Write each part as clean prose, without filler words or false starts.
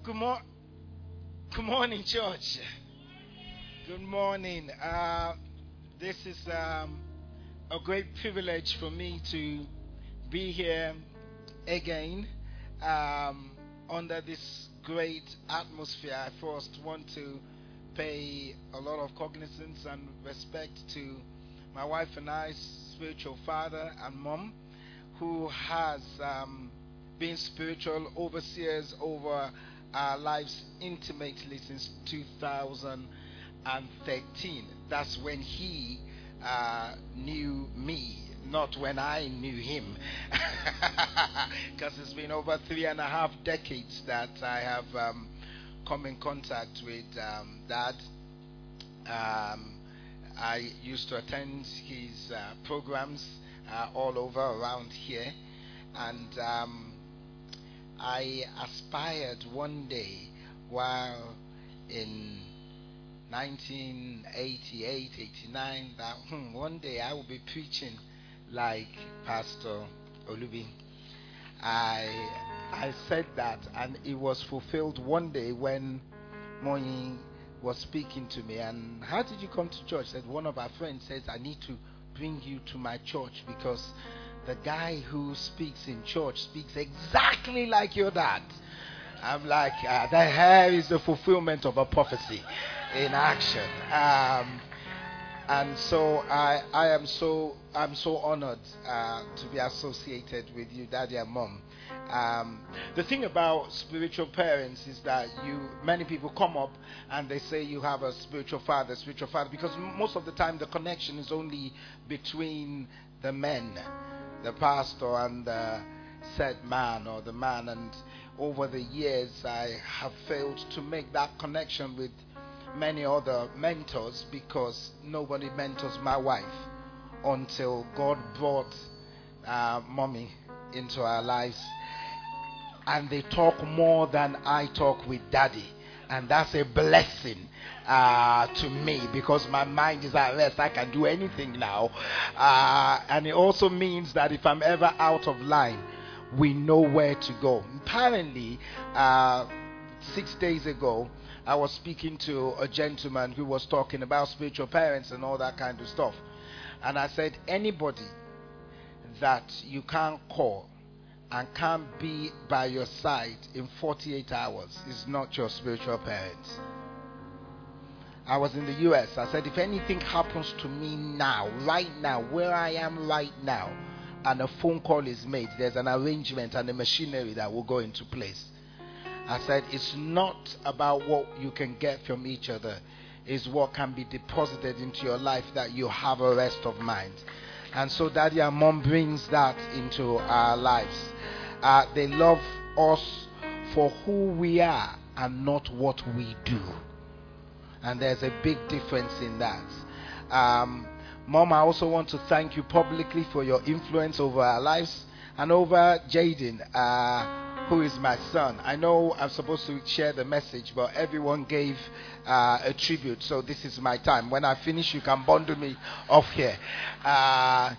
Good, good morning, church. Good morning. This is a great privilege for me to be here again under this great atmosphere. I first want to pay a lot of cognizance and respect to my wife and I's spiritual father and mom, who has been spiritual overseers over our lives intimately since 2013. That's when he knew me, not when I knew him, because it's been over 3.5 decades that I have come in contact with Dad. I used to attend his programs all over around here, and I aspired one day while in 1988, 89, that one day I will be preaching like Pastor Olubi. I said that, and it was fulfilled one day when Moyi was speaking to me. And how did you come to church? Said one of our friends says, I need to bring you to my church because the guy who speaks in church speaks exactly like your dad. I'm like, the hair is the fulfillment of a prophecy in action. And so I'm so honored to be associated with you, Daddy and Mom. The thing about spiritual parents is that many people come up and they say you have a spiritual father, because most of the time the connection is only between the men, the pastor and the said man or the man. And over the years I have failed to make that connection with many other mentors, because nobody mentors my wife until God brought Mommy into our lives. And they talk more than I talk with Daddy, and that's a blessing to me, because my mind is at rest. I can do anything now, and it also means that if I'm ever out of line, we know where to go. Apparently 6 days ago I was speaking to a gentleman who was talking about spiritual parents and all that kind of stuff, and I said, anybody that you can't call and can't be by your side in 48 hours is not your spiritual parents. I was in the US. I said, if anything happens to me now, right now, where I am right now, and a phone call is made, there's an arrangement and a machinery that will go into place. I said, it's not about what you can get from each other, it's what can be deposited into your life that you have a rest of mind. And so Daddy and Mom brings that into our lives. They love us for who we are and not what we do. And there's a big difference in that. Mom, I also want to thank you publicly for your influence over our lives and over Jaden, who is my son. I know I'm supposed to share the message, but everyone gave a tribute, so this is my time. When I finish, you can bundle me off here. A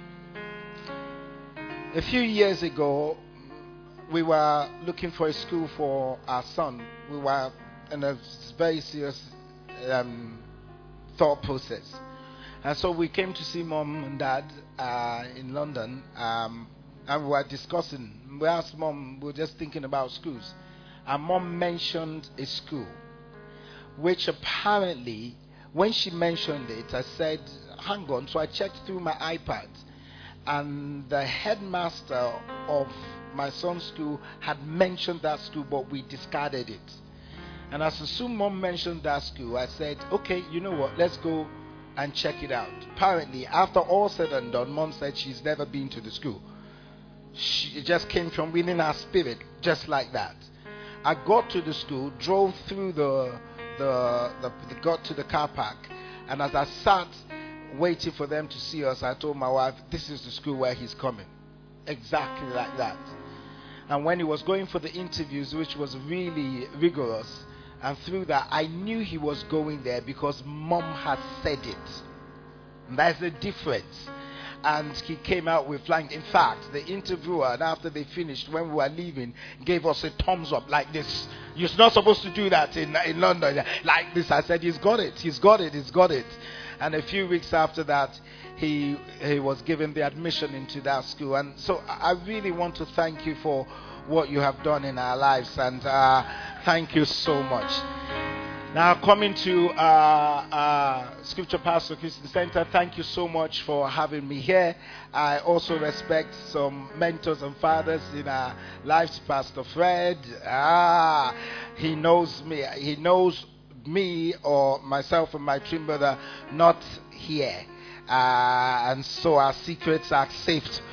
few years ago, we were looking for a school for our son. We were in a very serious thought process. And so we came to see Mom and Dad in London, and we were discussing. We asked Mom, we were just thinking about schools. And Mom mentioned a school, which apparently, when she mentioned it, I said, hang on. So I checked through my iPad, and the headmaster of my son's school had mentioned that school, but we discarded it. And as soon Mom mentioned that school, I said, okay, you know what, let's go and check it out. Apparently, after all said and done, Mom said she's never been to the school. She just came from within her spirit, just like that. I got to the school, drove through got to the car park, and as I sat waiting for them to see us, I told my wife, this is the school where he's coming. Exactly like that. And when he was going for the interviews, which was really rigorous, and through that, I knew he was going there because Mom had said it. And that's the difference. And he came out with flying. In fact, the interviewer, and after they finished, when we were leaving, gave us a thumbs up like this. You're not supposed to do that in London. Like this, I said, he's got it. He's got it. He's got it. And a few weeks after that, he was given the admission into that school. And so I really want to thank you for what you have done in our lives. And thank you so much. Now, coming to Scripture Pastor Christian Center, thank you so much for having me here. I also respect some mentors and fathers in our lives. Pastor Fred, he knows me. He knows me or myself and my twin brother not here. And so our secrets are saved.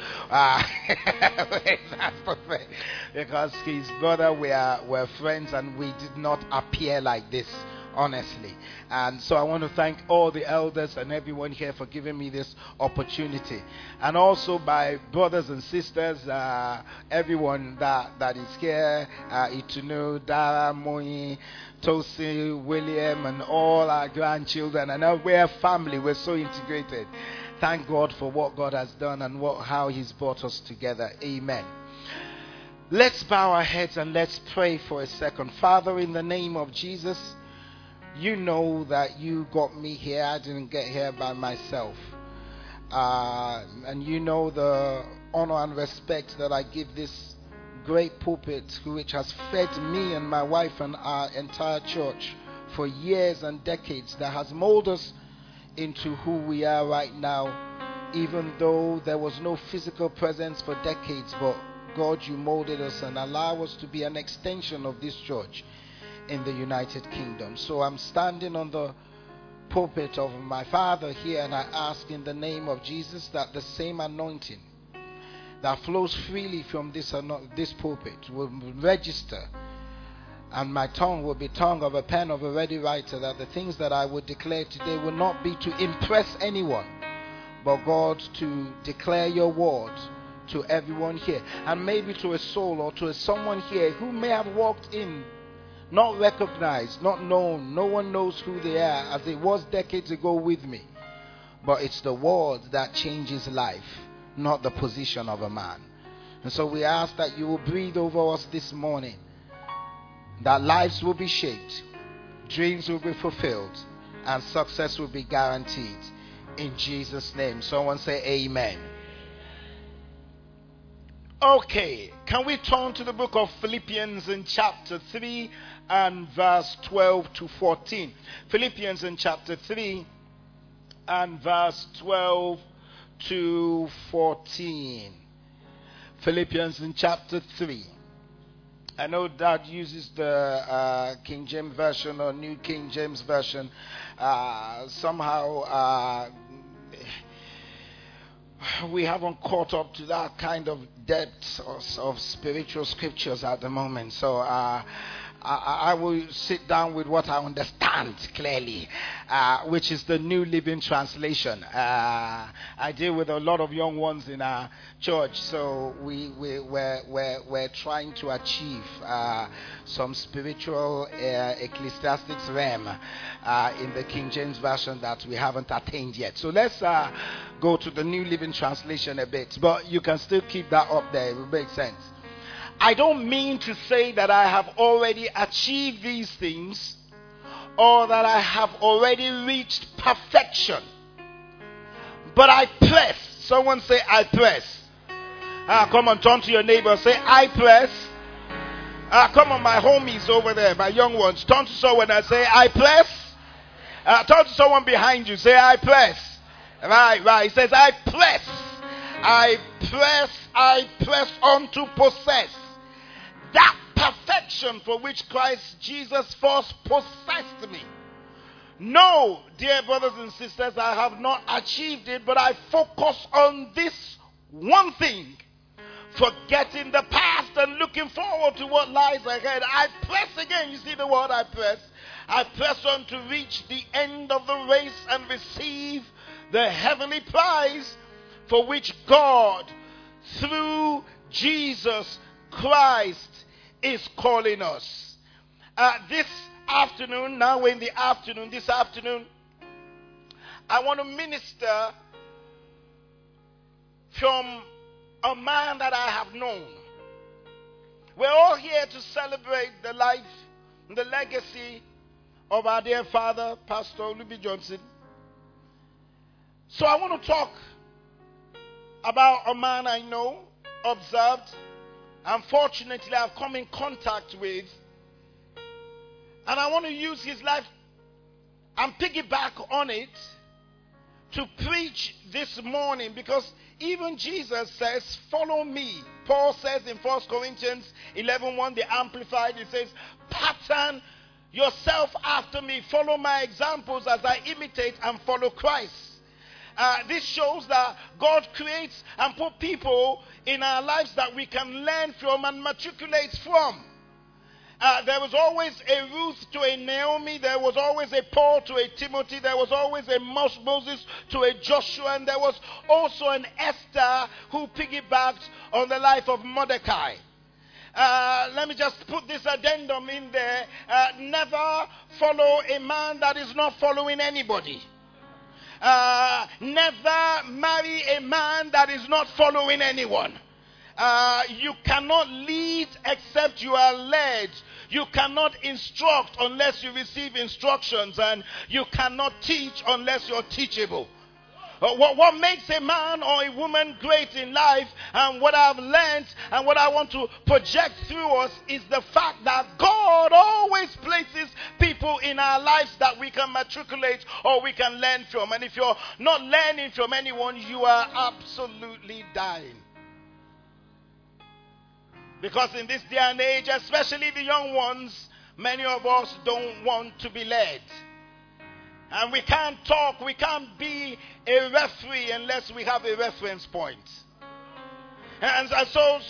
Because his brother, we're friends, and we did not appear like this, honestly. And so I want to thank all the elders and everyone here for giving me this opportunity. And also my brothers and sisters, everyone that is here, Itunu, Dara, Moyi, Tosi, William, and all our grandchildren, and we're a family. We're so integrated. Thank God for what God has done and how He's brought us together. Amen. Let's bow our heads and let's pray for a second. Father, in the name of Jesus, you know that you got me here. I didn't get here by myself. And you know the honor and respect that I give this great pulpit, which has fed me and my wife and our entire church for years and decades, that has molded us into who we are right now, even though there was no physical presence for decades. But God, you molded us and allow us to be an extension of this church in the United Kingdom. So I'm standing on the pulpit of my Father here, and I ask in the name of Jesus that the same anointing that flows freely from this pulpit will register, and my tongue will be tongue of a pen of a ready writer, that the things that I would declare today will not be to impress anyone, but God, to declare your word to everyone here, and maybe to a soul or to someone here who may have walked in not recognized, not known. No one knows who they are, as it was decades ago with me. But it's the word that changes life, not the position of a man. And so we ask that you will breathe over us this morning, that lives will be shaped, dreams will be fulfilled, and success will be guaranteed. In Jesus' name. Someone say amen. Okay, can we turn to the book of Philippians in chapter 3 and verse 12 to 14. Philippians in chapter 3 and verse 12 to 14. Philippians in chapter 3. I know Dad uses the King James Version or New King James Version. Somehow we haven't caught up to that kind of depth of spiritual scriptures at the moment. So I will sit down with what I understand clearly, which is the New Living Translation. I deal with a lot of young ones in our church, so we're trying to achieve some spiritual ecclesiastics realm in the King James Version that we haven't attained yet. So let's go to the New Living Translation a bit, but you can still keep that up there. It will make sense. I don't mean to say that I have already achieved these things or that I have already reached perfection. But I press. Someone say, I press. Come on, turn to your neighbor. Say, I press. Come on, my homies over there, my young ones. Turn to someone and say, I press. Turn to someone behind you. Say, I press. Right. He says, I press. I press on to possess that perfection for which Christ Jesus first possessed me. No, dear brothers and sisters, I have not achieved it, but I focus on this one thing, forgetting the past and looking forward to what lies ahead. I press again. You see the word I press? I press on to reach the end of the race and receive the heavenly prize for which God, through Jesus Christ, is calling us. This afternoon, I want to minister from a man that I have known. We're all here to celebrate the life the legacy of our dear father, Pastor Olubi Johnson. So I want to talk about a man I know, observed, unfortunately I've come in contact with, and I want to use his life and piggyback on it to preach this morning, because even Jesus says, follow me. Paul says in 1 Corinthians 11:1, the Amplified, it says, pattern yourself after me, follow my examples as I imitate and follow Christ. This shows that God creates and put people in our lives that we can learn from and matriculate from. There was always a Ruth to a Naomi. There was always a Paul to a Timothy. There was always a Moses to a Joshua. And there was also an Esther who piggybacked on the life of Mordecai. Let me just put this addendum in there. Never follow a man that is not following anybody. Never marry a man that is not following anyone. You cannot lead except you are led. You cannot instruct unless you receive instructions, and you cannot teach unless you're teachable. What makes a man or a woman great in life, and what I've learned and what I want to project through us, is the fact that God always places people in our lives that we can matriculate or we can learn from. And if you're not learning from anyone, you are absolutely dying. Because in this day and age, especially the young ones, many of us don't want to be led. And we can't talk, we can't be a referee unless we have a reference point. And so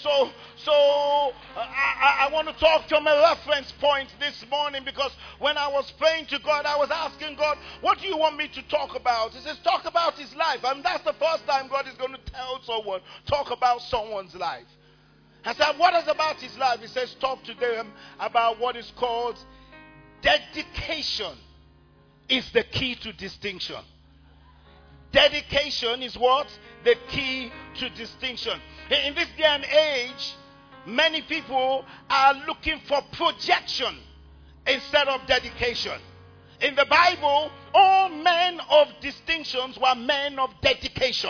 I want to talk from a reference point this morning, because when I was praying to God, I was asking God, what do you want me to talk about? He says, talk about his life. And that's the first time God is going to tell someone, talk about someone's life. I said, what is about his life? He says, talk to them about what is called dedication is the key to distinction. Dedication is what? The key to distinction. In this day and age, many people are looking for projection instead of dedication. In the Bible, all men of distinctions were men of dedication.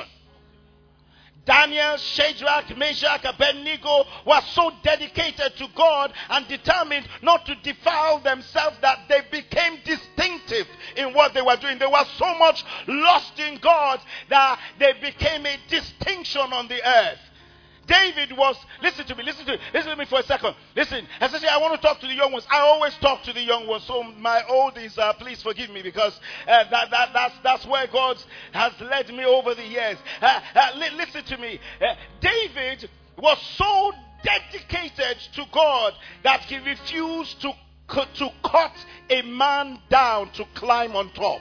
Daniel, Shadrach, Meshach, Abednego were so dedicated to God and determined not to defile themselves that they became distinctive in what they were doing. They were so much lost in God that they became a distinction on the earth. David was, listen to me for a second. Listen, especially I want to talk to the young ones. I always talk to the young ones. So my oldies, please forgive me, because that's where God has led me over the years. Listen to me. David was so dedicated to God that he refused to cut a man down to climb on top.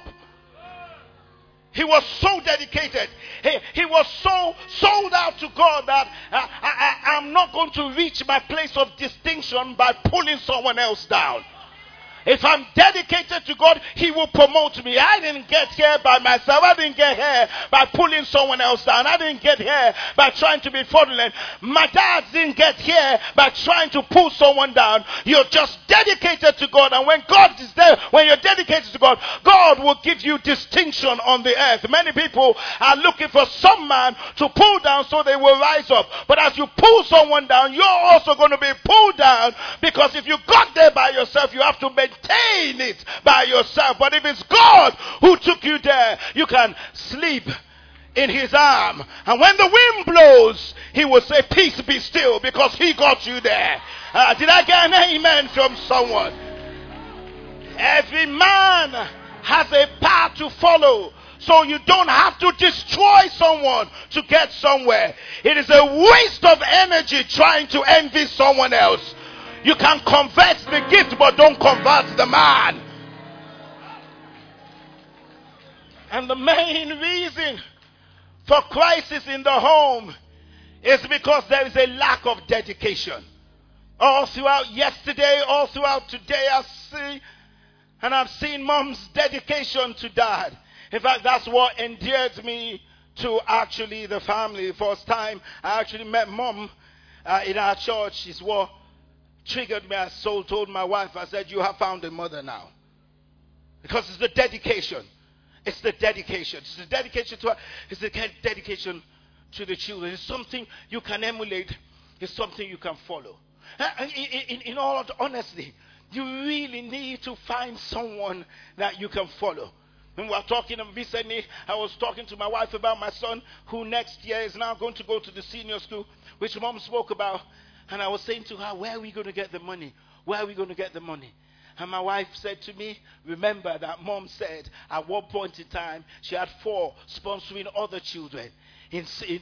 He was so dedicated. He was so sold out to God that I'm not going to reach my place of distinction by pulling someone else down. If I'm dedicated to God, he will promote me. I didn't get here by myself. I didn't get here by pulling someone else down. I didn't get here by trying to be fraudulent. My dad didn't get here by trying to pull someone down. You're just dedicated to God. And when God is there, when you're dedicated to God, God will give you distinction on the earth. Many people are looking for some man to pull down so they will rise up. But as you pull someone down, you're also going to be pulled down, because if you got there by yourself, you have to maintain it by yourself. But if it's God who took you there, you can sleep in his arm, and when the wind blows, he will say, peace be still, because he got you there. Did I get an amen from someone? Every man has a path to follow, so you don't have to destroy someone to get somewhere. It is a waste of energy trying to envy someone else. You can convert the gift, but don't convert the man. And the main reason for crisis in the home is because there is a lack of dedication. All throughout yesterday, all throughout today, I've seen mom's dedication to dad. In fact, that's what endeared me to actually the family. The first time I actually met mom in our church, she wore triggered me. I told my wife, I said, you have found a mother now. Because it's the dedication. It's the dedication. It's the dedication to her. It's the dedication to the children. It's something you can emulate. It's something you can follow. In all honesty, you really need to find someone that you can follow. When we were talking recently, I was talking to my wife about my son, who next year is now going to go to the senior school, which Mom spoke about. And I was saying to her, where are we going to get the money? Where are we going to get the money? And my wife said to me, remember that Mom said at one point in time, she had 4 sponsoring other children in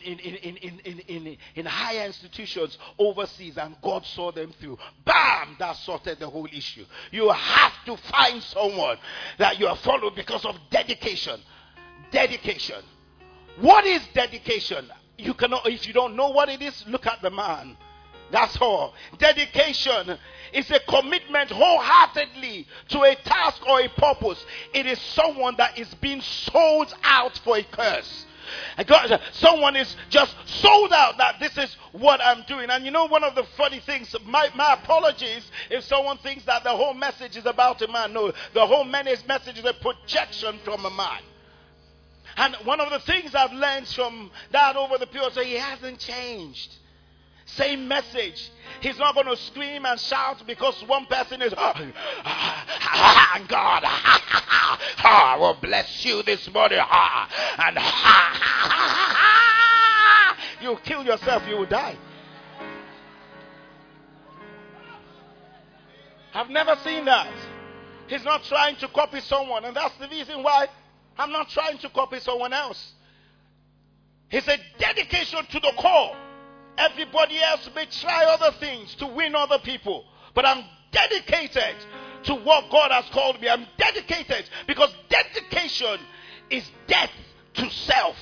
higher institutions overseas, and God saw them through. Bam! That sorted the whole issue. You have to find someone that you are following because of dedication. Dedication. What is dedication? You cannot, if you don't know what it is, look at the man. That's all. Dedication is a commitment wholeheartedly to a task or a purpose. It is someone that is being sold out for a cause. Someone is just sold out that this is what I'm doing. And you know, one of the funny things, my apologies if someone thinks that the whole message is about a man. No, the whole message is a projection from a man. And one of the things I've learned from that over the period, he hasn't changed. Same message. He's not going to scream and shout because one person is, God, I will bless you this morning. And you kill yourself, you will die. I've never seen that. He's not trying to copy someone, and that's the reason why I'm not trying to copy someone else. It's a dedication to the core. Everybody else may try other things to win other people, but I'm dedicated to what God has called me. I'm dedicated because dedication is death to self.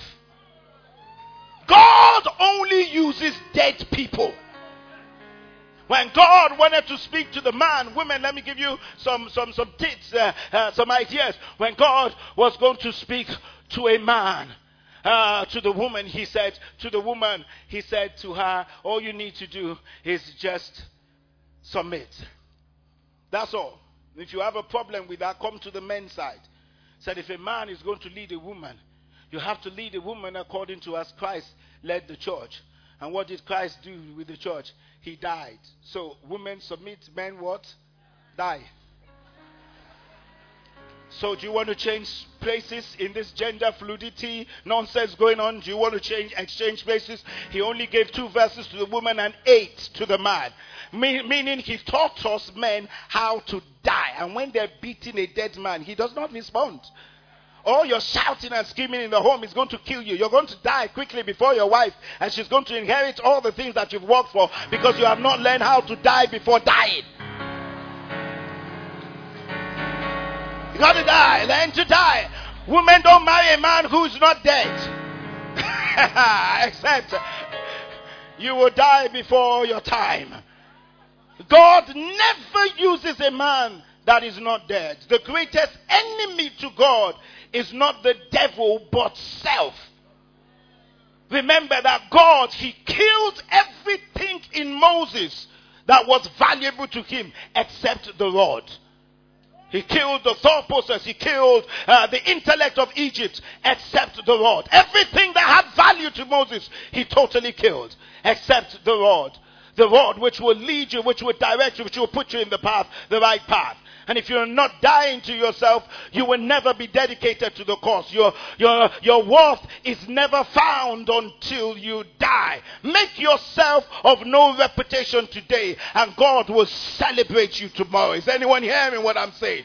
God only uses dead people. When God wanted to speak to the man, women, let me give you some tips, some ideas. When God was going to speak to a man, to the woman, he said to her, all you need to do is just submit. That's all. If you have a problem with that, come to the men's side. Said if a man is going to lead a woman, you have to lead a woman according to as Christ led the church. And what did Christ do with the church? He died. So women submit, men what? Die. So do you want to change places in this gender fluidity nonsense going on? Do you want to exchange places? He only gave 2 verses to the woman and 8 to the man. Meaning he taught us men how to die. And when they're beating a dead man, he does not respond. All your shouting and screaming in the home is going to kill you. You're going to die quickly before your wife, and she's going to inherit all the things that you've worked for because you have not learned how to die before dying. You got to die. Learn to die. Women don't marry a man who's not dead. Except you will die before your time. God never uses a man that is not dead. The greatest enemy to God is not the devil but self. Remember that God, he killed everything in Moses that was valuable to him except the rod. He killed the thought process. He killed the intellect of Egypt except the rod. Everything that had value to Moses, he totally killed except the rod. The rod which will lead you, which will direct you, which will put you in the path, the right path. And if you're not dying to yourself, you will never be dedicated to the cause. Your worth is never found until you die. Make yourself of no reputation today, and God will celebrate you tomorrow. Is anyone hearing what I'm saying?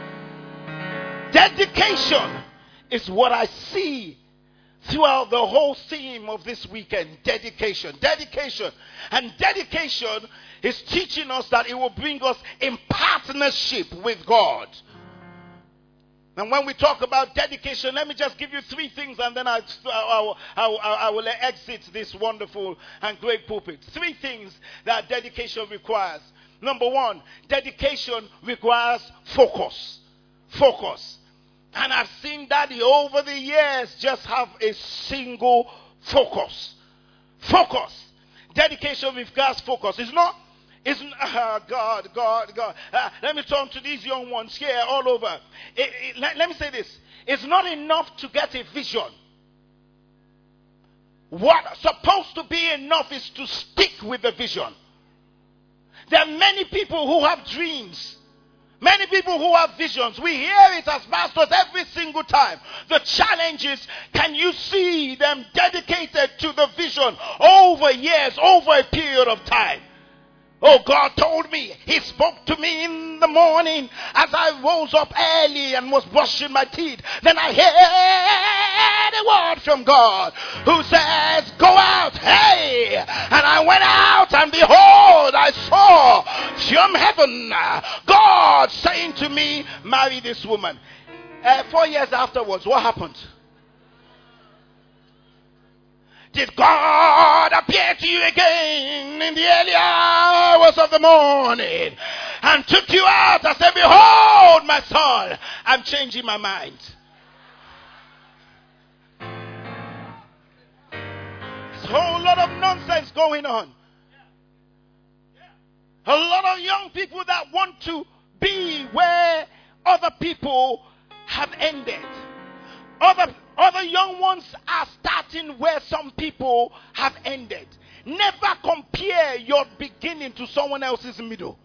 Dedication is what I see throughout the whole theme of this weekend. Dedication. And dedication is teaching us that it will bring us in partnership with God. And when we talk about dedication, let me just give you 3 things, and then I will exit this wonderful and great pulpit. 3 things that dedication requires. Number 1, dedication requires focus. Focus. And I've seen Daddy over the years just have a single focus. Focus. Dedication requires focus. God. Let me talk to these young ones here all over. Let me say this. It's not enough to get a vision. What's supposed to be enough is to stick with the vision. There are many people who have dreams. Many people who have visions. We hear it as pastors every single time. The challenge is, can you see them dedicated to the vision over years, over a period of time? Oh, God told me. He spoke to me in the morning as I rose up early and was brushing my teeth. Then I heard a word from God who says, go out. Hey! And I went out, and behold, I saw from heaven God saying to me, marry this woman. 4 years afterwards, what happened? Did God appear to you again in the early hours of the morning and took you out and said, behold, my son, I'm changing my mind? There's a whole lot of nonsense going on. A lot of young people that want to be where other people have ended. Other young ones are starting where some people have ended. Never compare your beginning to someone else's middle.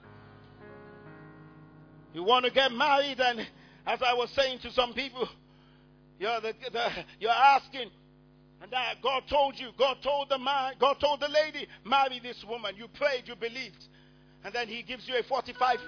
You want to get married, and as I was saying to some people, you're asking, and that God told you, God told the man, God told the lady, marry this woman. You prayed, you believed, and then He gives you a 45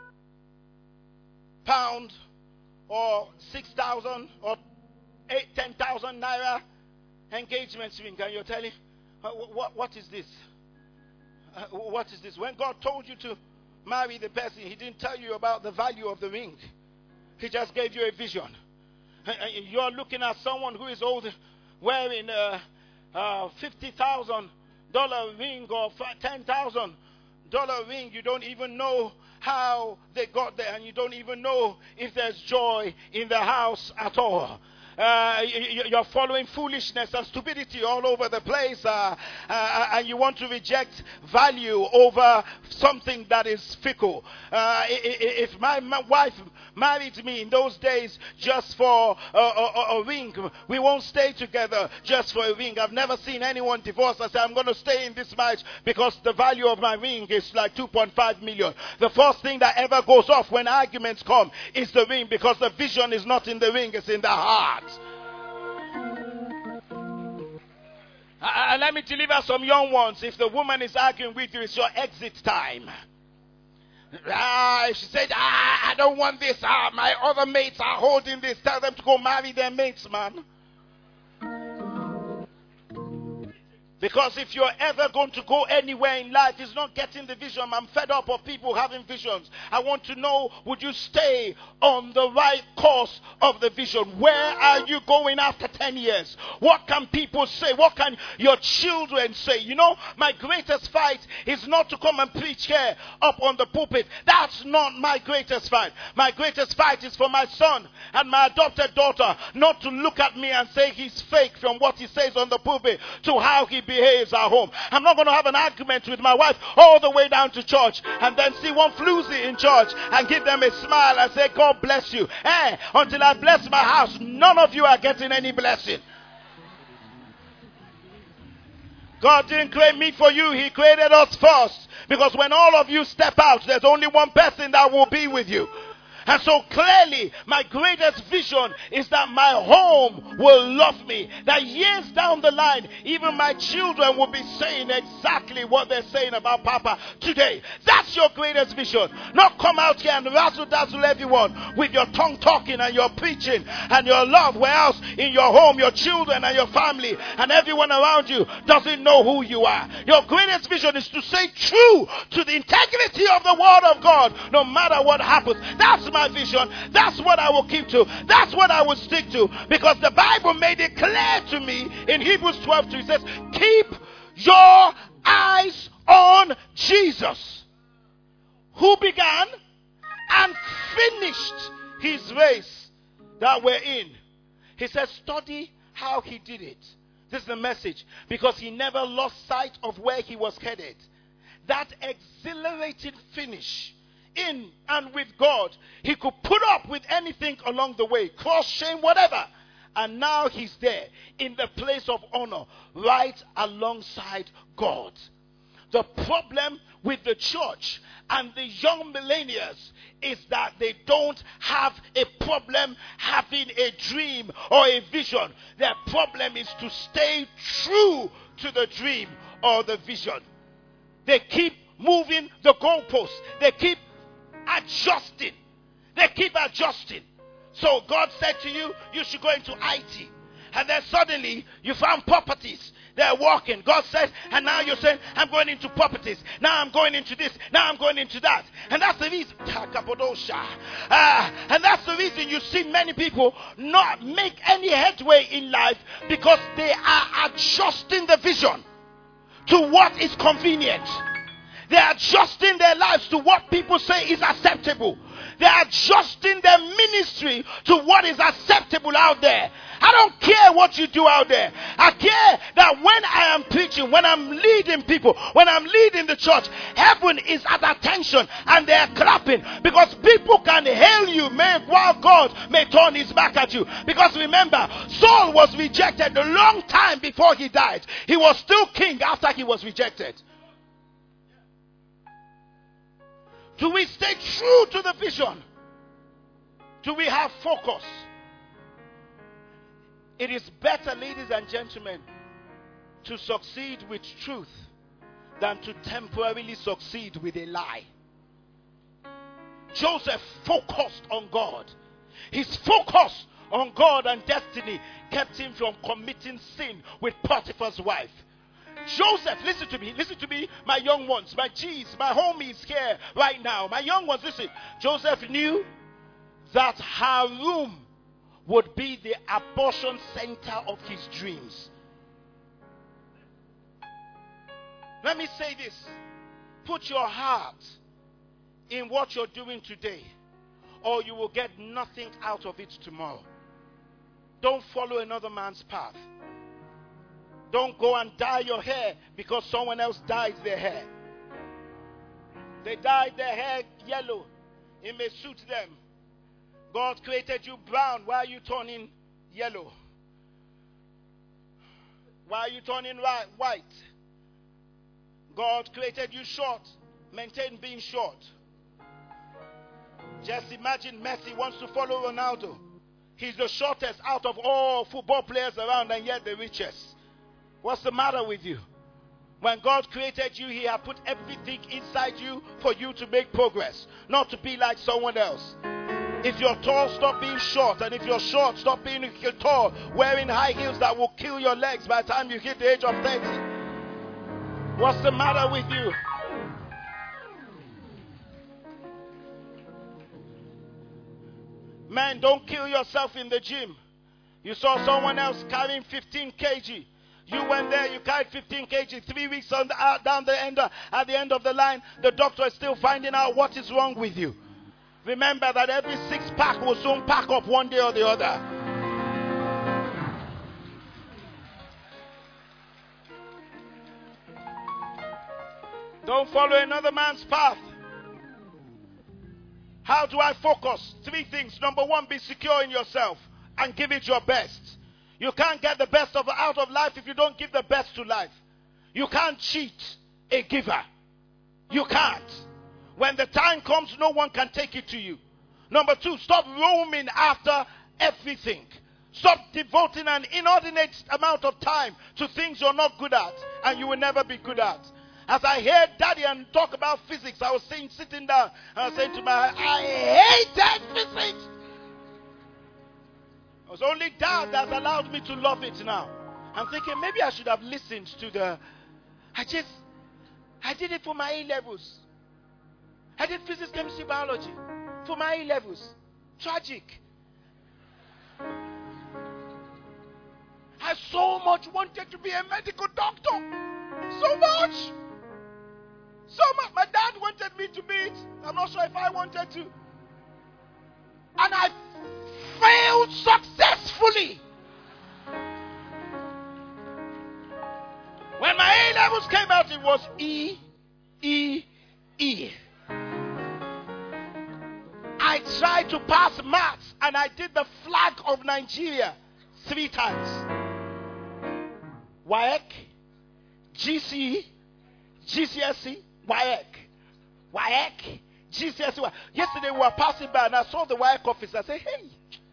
pound or 6,000 or 10,000 naira engagement ring, and you're telling, what is this? What is this? When God told you to marry the person, He didn't tell you about the value of the ring. He just gave you a vision. You're looking at someone who is old, wearing a $50,000 ring or $10,000 ring. You don't even know how they got there, and you don't even know if there's joy in the house at all. You're following foolishness and stupidity all over the place, and you want to reject value over something that is fickle. If my wife married me in those days just for a ring, we won't stay together just for a ring. I've never seen anyone divorce and say, I'm going to stay in this marriage because the value of my ring is like 2.5 million. The first thing that ever goes off when arguments come is the ring, because the vision is not in the ring, it's in the heart. Let me deliver some young ones. If the woman is arguing with you, it's your exit time. She said, I don't want this. My other mates are holding this. Tell them to go marry their mates, man. Because if you're ever going to go anywhere in life, it's not getting the vision. I'm fed up of people having visions. I want to know, would you stay on the right course of the vision? Where are you going after 10 years? What can people say? What can your children say? You know, my greatest fight is not to come and preach here up on the pulpit. That's not my greatest fight. My greatest fight is for my son and my adopted daughter not to look at me and say he's fake from what he says on the pulpit to how he behaves at home. I'm not going to have an argument with my wife all the way down to church and then see one floozy in church and give them a smile and say, God bless you. Until I bless my house, none of you are getting any blessing. God didn't create me for you. He created us first. Because when all of you step out, there's only one person that will be with you. And so clearly, my greatest vision is that my home will love me. That years down the line, even my children will be saying exactly what they're saying about Papa today. That's your greatest vision. Not come out here and razzle-dazzle everyone with your tongue talking and your preaching and your love. Where else in your home, your children and your family and everyone around you doesn't know who you are. Your greatest vision is to stay true to the integrity of the Word of God, no matter what happens. That's my vision. That's what I will keep to. That's what I will stick to. Because the Bible made it clear to me in Hebrews 12:2. It says, keep your eyes on Jesus, who began and finished his race that we're in. He says, study how he did it. This is the message. Because he never lost sight of where he was headed. that exhilarating finish in and with God. He could put up with anything along the way, cross, shame, whatever. And now he's there in the place of honor, right alongside God. The problem with the church and the young millennials is that they don't have a problem having a dream or a vision. Their problem is to stay true to the dream or the vision. They keep moving the goalposts. They keep adjusting. They keep adjusting. So God said to you, you should go into IT. And then suddenly you found properties. They're walking. God says, and now you're saying, I'm going into properties. Now I'm going into this. Now I'm going into that. And that's the reason. And that's the reason you see many people not make any headway in life, because they are adjusting the vision to what is convenient. They're adjusting their lives to what people say is acceptable. They're adjusting their ministry to what is acceptable out there. I don't care what you do out there. I care that when I am preaching, when I'm leading people, when I'm leading the church, heaven is at attention and they're clapping, because people can hail you while God may turn his back at you. Because remember, Saul was rejected a long time before he died. He was still king after he was rejected. Do we stay true to the vision? Do we have focus? It is better, ladies and gentlemen, to succeed with truth than to temporarily succeed with a lie. Joseph focused on God. His focus on God and destiny kept him from committing sin with Potiphar's wife. Joseph, listen to me, my young ones, my G's, my homies here right now, my young ones, listen. Joseph knew that her room would be the abortion center of his dreams. Let me say this. Put your heart in what you're doing today, or you will get nothing out of it tomorrow. Don't follow another man's path. Don't go and dye your hair because someone else dyes their hair. They dyed their hair yellow. It may suit them. God created you brown. Why are you turning yellow? Why are you turning white? God created you short. Maintain being short. Just imagine Messi wants to follow Ronaldo. He's the shortest out of all football players around, and yet the richest. What's the matter with you? When God created you, he had put everything inside you for you to make progress, not to be like someone else. If you're tall, stop being short. And if you're short, stop being tall, wearing high heels that will kill your legs by the time you hit the age of 30. What's the matter with you? Man, don't kill yourself in the gym. You saw someone else carrying 15 kg. You went there, you carried 15 kg. 3 weeks at the end of the line, the doctor is still finding out what is wrong with you. Remember that every 6-pack will soon pack up one day or the other. Don't follow another man's path. How do I focus? 3 things. Number 1, be secure in yourself and give it your best. You can't get the best out of life if you don't give the best to life. You can't cheat a giver. You can't. When the time comes, no one can take it to you. Number 2, stop roaming after everything. Stop devoting an inordinate amount of time to things you're not good at and you will never be good at. As I heard Daddy and talk about physics, I was sitting down and I was saying to my heart, I hated physics. It was only Dad that allowed me to love it now. I'm thinking maybe I should have listened to I did it for my A-levels. I did physics, chemistry, biology for my A-levels. Tragic. I so much wanted to be a medical doctor. So much. So much. My dad wanted me to be it. I'm not sure if I wanted to. And I failed successfully. When my A-levels came out, it was E E. I tried to pass maths and I did the flag of Nigeria 3 times. WAEC, GCE, GCSE, WAEC, GCSE. Yesterday we were passing by and I saw the WAEC office. I said, hey.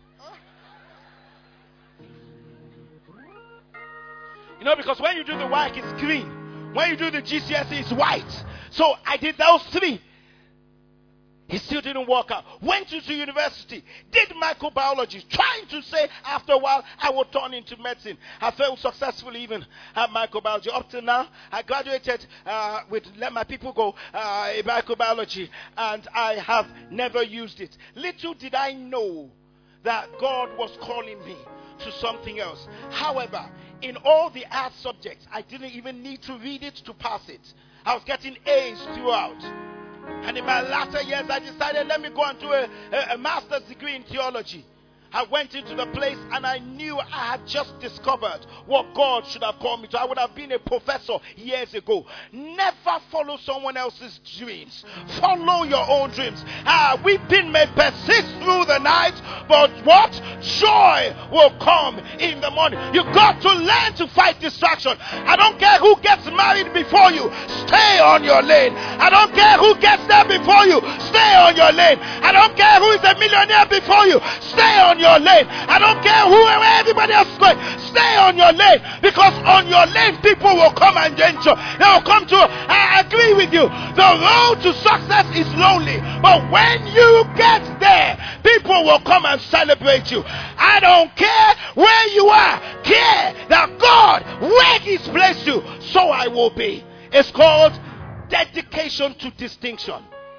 You know, because when you do the WAEC, it's green. When you do the GCSE, it's white. So I did those 3. He still didn't work out. Went to university. Did microbiology. Trying to say after a while I would turn into medicine. I failed successfully even at microbiology. Up to now, I graduated with Let My People Go in microbiology. And I have never used it. Little did I know that God was calling me to something else. However, in all the art subjects, I didn't even need to read it to pass it. I was getting A's throughout. And in my latter years, I decided, let me go and do a master's degree in theology. I went into the place and I knew I had just discovered what God should have called me to. I would have been a professor years ago. Never follow someone else's dreams. Follow your own dreams. Weeping may persist through the night, but what? Joy will come in the morning. You got to learn to fight distraction. I don't care who gets married before you. Stay on your lane. I don't care who gets there before you. Stay on your lane. I don't care who is a millionaire before you. Stay on your lane. I don't care where everybody else is going. Stay on your lane, because on your lane people will come and enjoy. They will come to. I agree with you. The road to success is lonely, but when you get there, people will come and celebrate you. I don't care where you are. Care that God, where He's placed you, so I will be. It's called dedication to distinction.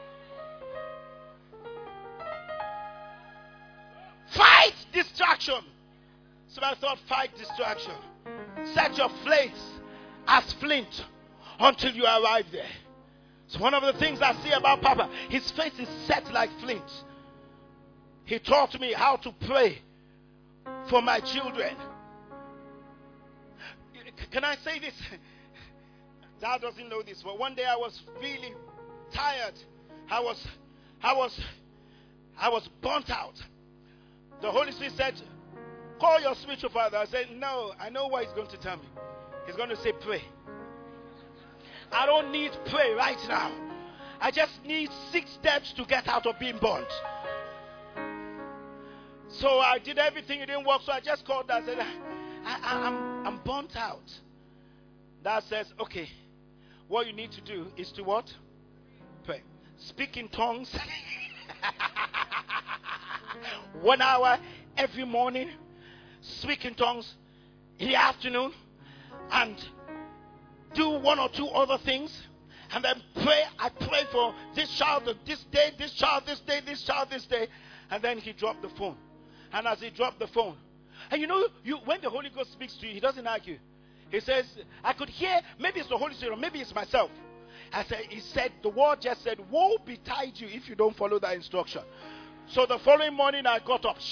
Fight distraction. So I thought, fight distraction. Set your face as flint until you arrive there. So one of the things I see about Papa, his face is set like flint. He taught me how to pray for my children. Can I say this? Dad doesn't know this, but one day I was really tired. I was burnt out. The Holy Spirit said, call your spiritual father. I said, no, I know what he's going to tell me. He's going to say, pray. I don't need pray right now. I just need 6 steps to get out of being burnt. So I did everything. It didn't work. So I just called Dad and said, I'm burnt out. Dad says, okay, what you need to do is to what? Pray. Speak in tongues. 1 hour every morning. Speak in tongues in the afternoon. And do 1 or 2 other things. And then pray. I pray for this child this day, this child this day, this child this day. And then he dropped the phone. And as he dropped the phone, and you know, when the Holy Ghost speaks to you, he doesn't argue. He says, I could hear, maybe it's the Holy Spirit, or maybe it's myself. He said, the word just said, woe betide you if you don't follow that instruction. So the following morning I got up.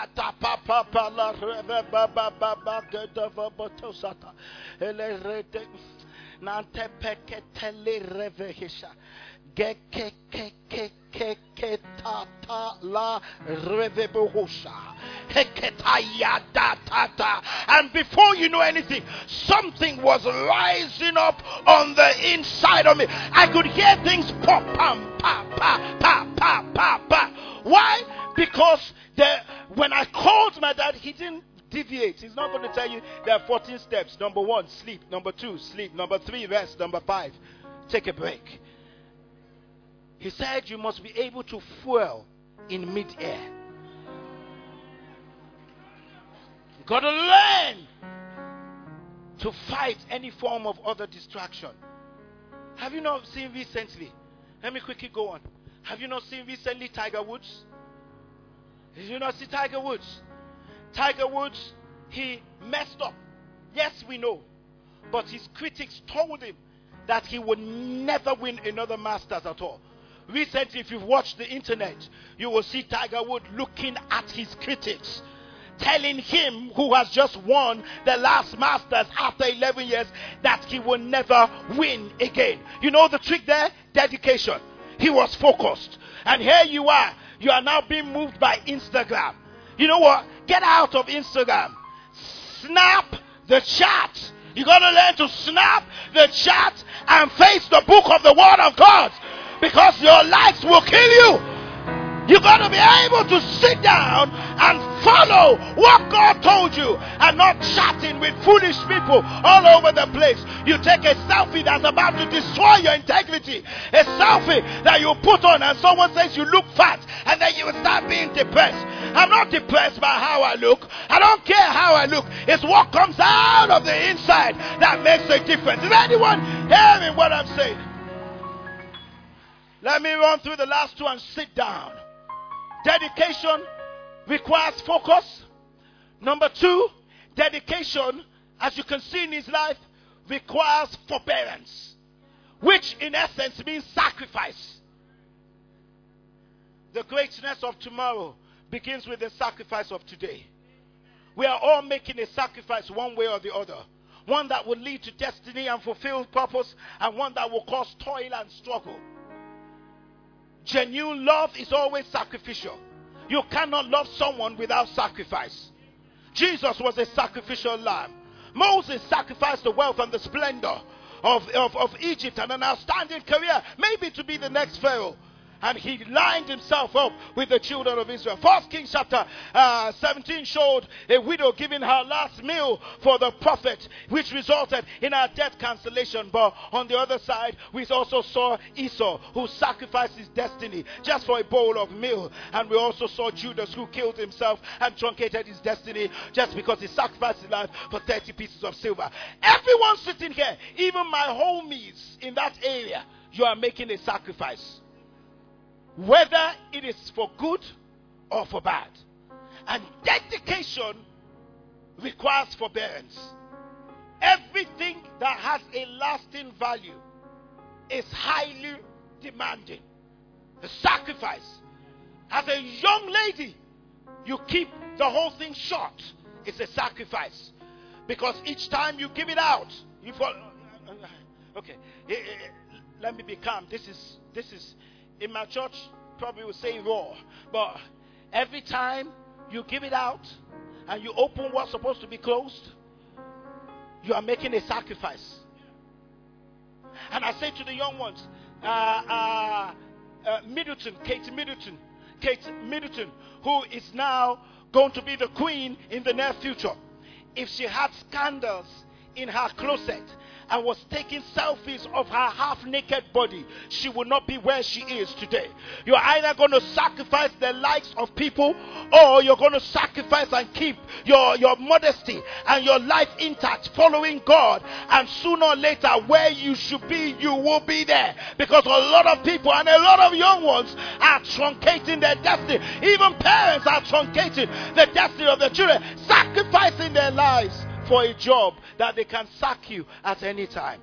And before you know anything, something was rising up on the inside of me. I could hear things pop, pam, pa, pa, pa, pa, pa, pa. Why? Because when I called my dad, he didn't deviate. He's not going to tell you there are 14 steps. Number 1, sleep. Number 2, sleep. Number 3, rest. Number 5, take a break. He said you must be able to fuel in mid-air. You've got to learn to fight any form of other distraction. Have you not seen recently? Let me quickly go on. Have you not seen recently Tiger Woods? Did you not see Tiger Woods? Tiger Woods, he messed up. Yes, we know. But his critics told him that he would never win another Masters at all. Recently, if you've watched the internet, you will see Tiger Woods looking at his critics. telling him who has just won the last Masters after 11 years that he will never win again. You know the trick there? Dedication. He was focused. And here you are. You are now being moved by Instagram. You know what? Get out of Instagram. Snap the chat. You got to learn to snap the chat and face the book of the Word of God, because your likes will kill you. You got to be able to sit down and follow what God told you, and not chatting with foolish people all over the place. You take a selfie that's about to destroy your integrity, a selfie that you put on, and someone says you look fat, and then you will start being depressed. I'm not depressed by how I look. I don't care how I look. It's what comes out of the inside that makes a difference. Is anyone hearing what I'm saying? Let me run through the last two and sit down. Dedication requires focus. Number two, dedication, as you can see in his life, requires forbearance, which in essence means sacrifice. The greatness of tomorrow begins with the sacrifice of today. We are all making a sacrifice one way or the other. One that will lead to destiny and fulfill purpose, and one that will cause toil and struggle. Genuine love is always sacrificial. You cannot love someone without sacrifice. Jesus was a sacrificial lamb. Moses sacrificed the wealth and the splendor of Egypt and an outstanding career, maybe to be the next Pharaoh. And he lined himself up with the children of Israel. 1 Kings chapter 17 showed a widow giving her last meal for the prophet, which resulted in her death cancellation. But on the other side, we also saw Esau, who sacrificed his destiny just for a bowl of meal. And we also saw Judas, who killed himself and truncated his destiny just because he sacrificed his life for 30 pieces of silver. Everyone sitting here, even my homies in that area, you are making a sacrifice. Whether it is for good or for bad. And dedication requires forbearance. Everything that has a lasting value is highly demanding. The sacrifice. As a young lady, you keep the whole thing short. It's a sacrifice. Because each time you give it out, you fall. Okay. Let me be calm. This is in my church, probably will say raw. But every time you give it out and you open what's supposed to be closed, you are making a sacrifice. And I say to the young ones, Kate Middleton, who is now going to be the queen in the near future. If she had scandals in her closet and was taking selfies of her half-naked body, she would not be where she is today. You're either going to sacrifice the likes of people, or you're going to sacrifice and keep your modesty and your life intact, following God. And sooner or later, where you should be, you will be there. Because a lot of people and a lot of young ones are truncating their destiny. Even parents are truncating the destiny of their children, sacrificing their lives for a job that they can sack you at any time.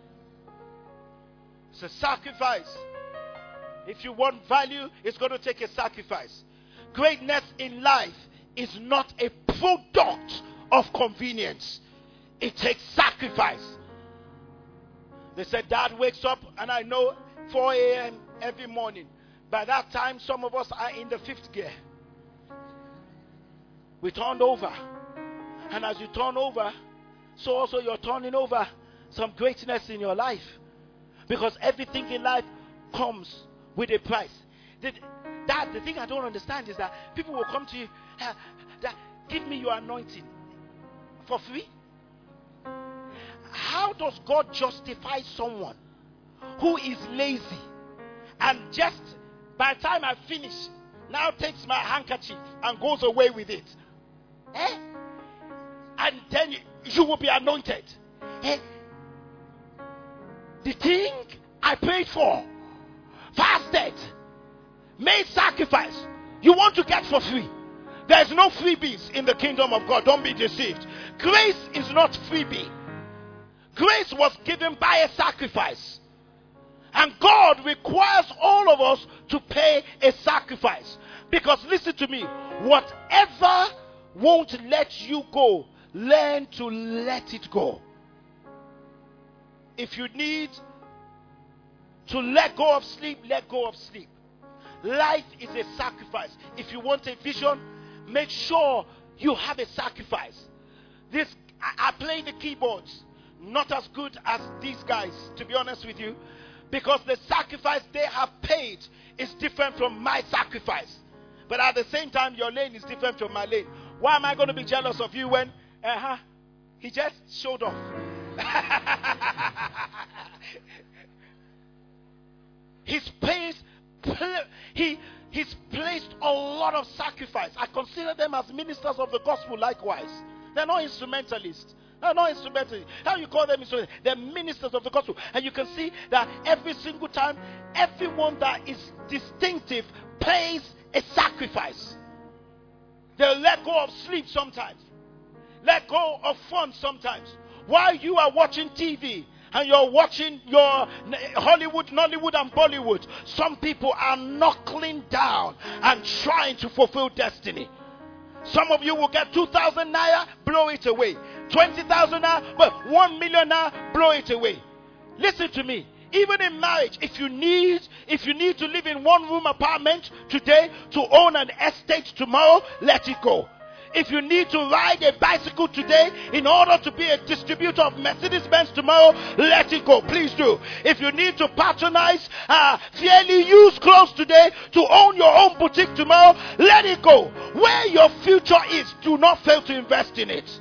It's a sacrifice. If you want value, it's going to take a sacrifice. Greatness in life is not a product of convenience. It takes sacrifice. They said Dad wakes up, and I know 4 a.m. every morning. By that time, some of us are in the 5th gear. We turned over. And as you turn over, so also you're turning over some greatness in your life. Because everything in life comes with a price. The thing I don't understand is that people will come to you, give me your anointing for free. How does God justify someone who is lazy and just by the time I finish, now takes my handkerchief and goes away with it? And then you will be anointed. The thing I prayed for, fasted, made sacrifice, you want to get for free. There's no freebies in the kingdom of God. Don't be deceived. Grace is not freebie. Grace was given by a sacrifice. And God requires all of us to pay a sacrifice. Because listen to me, whatever won't let you go, learn to let it go. If you need to let go of sleep, let go of sleep. Life is a sacrifice. If you want a vision, make sure you have a sacrifice. I play the keyboards, not as good as these guys, to be honest with you, because the sacrifice they have paid is different from my sacrifice. But at the same time, your lane is different from my lane. Why am I going to be jealous of you when he just showed off? He's placed a lot of sacrifice. I consider them as ministers of the gospel likewise. They're not instrumentalists. They're not instrumentalists. How you call them instrumentalists? They're ministers of the gospel. And you can see that every single time, everyone that is distinctive pays a sacrifice. They'll let go of sleep sometimes. Let go of fun sometimes. While you are watching TV and you're watching your Hollywood, Nollywood and Bollywood, some people are knuckling down and trying to fulfill destiny. Some of you will get 2,000 naira, blow it away. 20,000 naira, but 1 million naira, blow it away. Listen to me. Even in marriage, if you need to live in one room apartment today to own an estate tomorrow, let it go. If you need to ride a bicycle today in order to be a distributor of Mercedes-Benz tomorrow, let it go. Please do. If you need to patronize fairly used clothes today to own your own boutique tomorrow, let it go. Where your future is, do not fail to invest in it.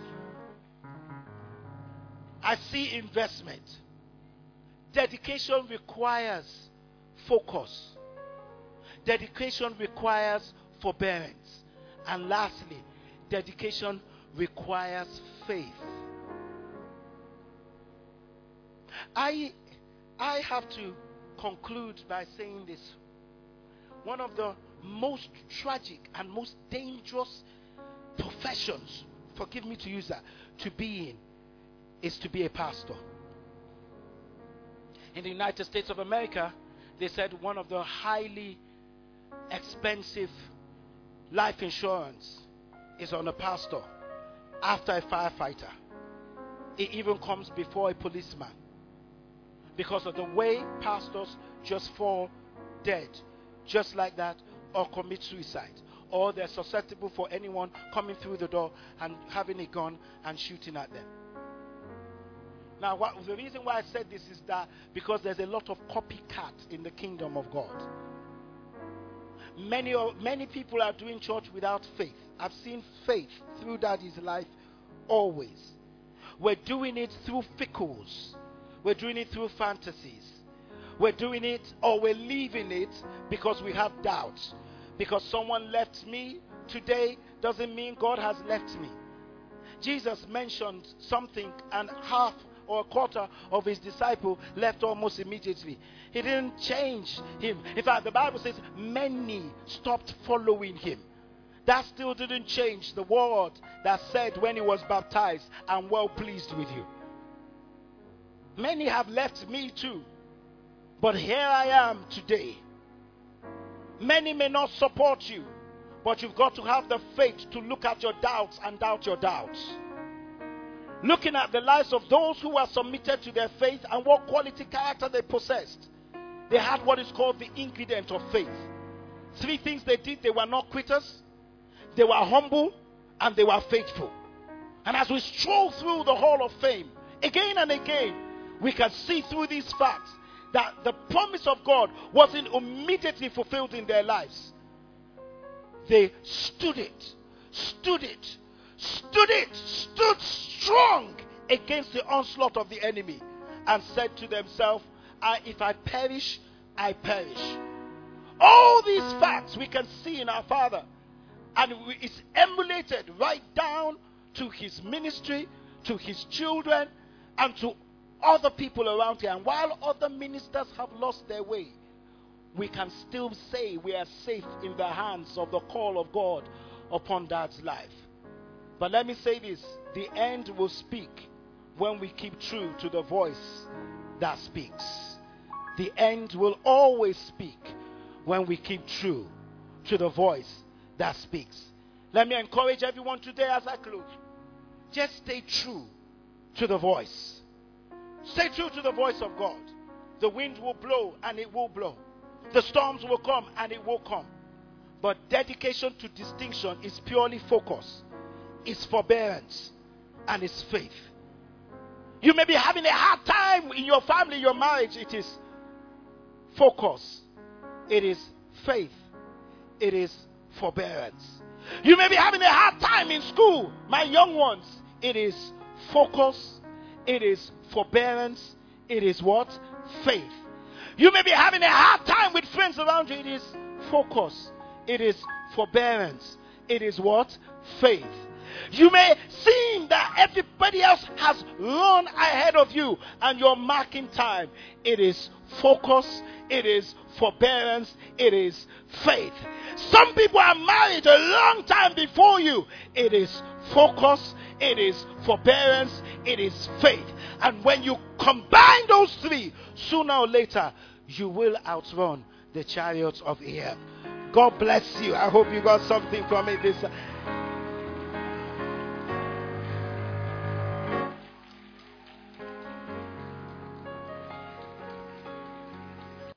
I see investment. Dedication requires focus. Dedication requires forbearance. And lastly, dedication requires faith. I have to conclude by saying this. One of the most tragic and most dangerous professions, forgive me to use that, to be in, is to be a pastor. In the United States of America, they said one of the highly expensive life insurance is on a pastor after a firefighter. It even comes before a policeman, because of the way pastors just fall dead just like that, or commit suicide, or they're susceptible for anyone coming through the door and having a gun and shooting at them. Now, the reason why I said this is that because there's a lot of copycat in the kingdom of God. Many people are doing church without faith. I've seen faith through Daddy's life always. We're doing it through fickles. We're doing it through fantasies. We're doing it, or we're leaving it because we have doubts. Because someone left me today doesn't mean God has left me. Jesus mentioned something, and half or a quarter of his disciples left almost immediately. He didn't change him. In fact, the Bible says many stopped following him. That still didn't change the word that said when he was baptized, "I'm well pleased with you." Many have left me too, but here I am today. Many may not support you, but you've got to have the faith to look at your doubts and doubt your doubts. Looking at the lives of those who were submitted to their faith and what quality character they possessed. They had what is called the ingredient of faith. 3 things they did. They were not quitters, they were humble, and they were faithful. And as we stroll through the Hall of Fame, again and again, we can see through these facts that the promise of God wasn't immediately fulfilled in their lives. They stood strong against the onslaught of the enemy, and said to themselves, if I perish, I perish. All these facts we can see in our Father, and it's emulated right down to his ministry, to his children, and to other people around here. And while other ministers have lost their way, we can still say we are safe in the hands of the call of God upon Dad's life. But let me say this: the end will speak when we keep true to the voice that speaks. The end will always speak when we keep true to the voice that speaks. Let me encourage everyone today as I close. Just stay true to the voice. Stay true to the voice of God. The wind will blow and it will blow. The storms will come and it will come. But dedication to distinction is purely focus. It's forbearance and it's faith. You may be having a hard time in your family, your marriage. It is focus. It is faith. It is forbearance. You may be having a hard time in school, my young ones. It is focus. It is forbearance. It is what? Faith. You may be having a hard time with friends around you. It is focus. It is forbearance. It is what? Faith. You may seem that everybody else has run ahead of you and you're marking time. It is focus. It is forbearance. It is faith. Some people are married a long time before you. It is focus. It is forbearance. It is faith. And when you combine those three, sooner or later, you will outrun the chariots of Ahab. God bless you. I hope you got something from it this